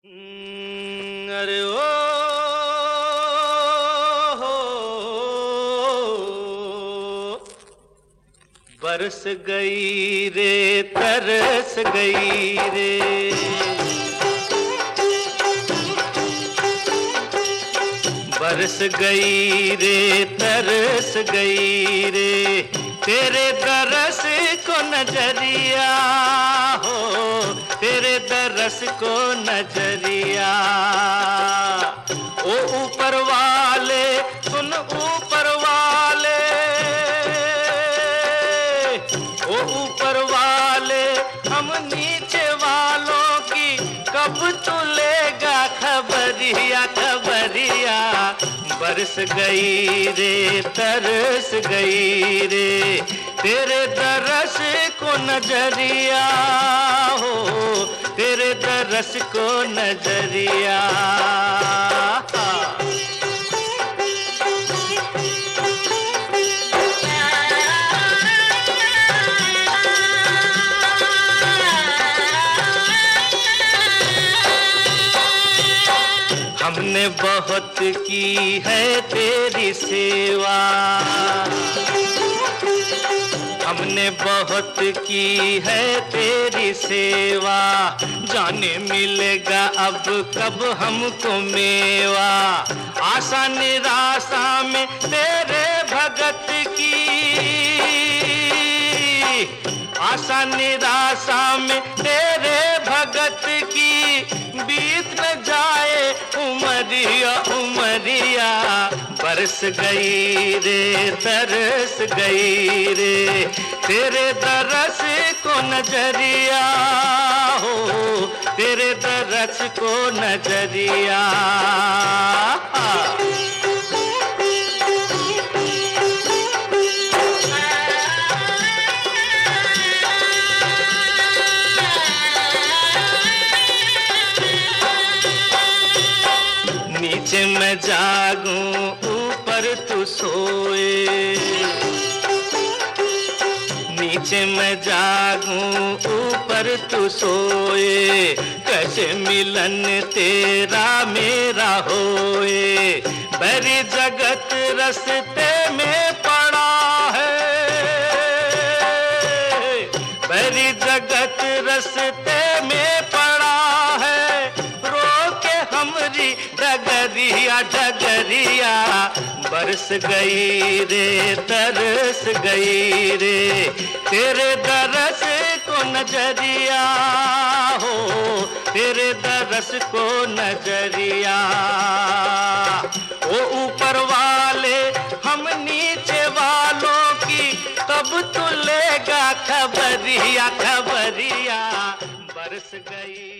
अरे ओ हो, बरस गई रे तरस गई रे, बरस गई रे तरस गई रे, तेरे दरस को नजरिया हो, तेरे दरस को नजरिया। ओ ऊपर वाले सुन ऊपर वाले, ओ ऊपर वाले हम नीचे वालों की कब तू लेगा खबरिया खबरिया। बरस गई रे तरस गई रे, तेरे दरस को नजरिया हो, तेरे दरस को नजरिया। हमने बहुत की है तेरी सेवा, हमने बहुत की है तेरी सेवा, जाने मिलेगा अब कब हमको मेवा। आशा निराशा में तेरे भगत की, आशा निराशा में तेरे भगत की, बीत न जाए उमरिया उमरिया। बरस गई रे तरस गई रे, तेरे दरस को नजरिया हो, तेरे दरस को नजरिया। नीचे मैं जागूं ऊपर तू सोए, नीचे मैं जागूं ऊपर तू सोए, कैसे मिलन तेरा मेरा होए। बड़ी जगत रस्ते में पड़ा है, बड़ी जगत रस्ते में पड़ा है, रोके हमरी डगरिया डगरिया। बरस गई रे तरस गई रे, तेरे दरस को नजरिया हो, तेरे दरस को नजरिया। ओ ऊपर वाले हम नीचे वालों की कब तू लेगा खबरिया खबरिया। बरस गई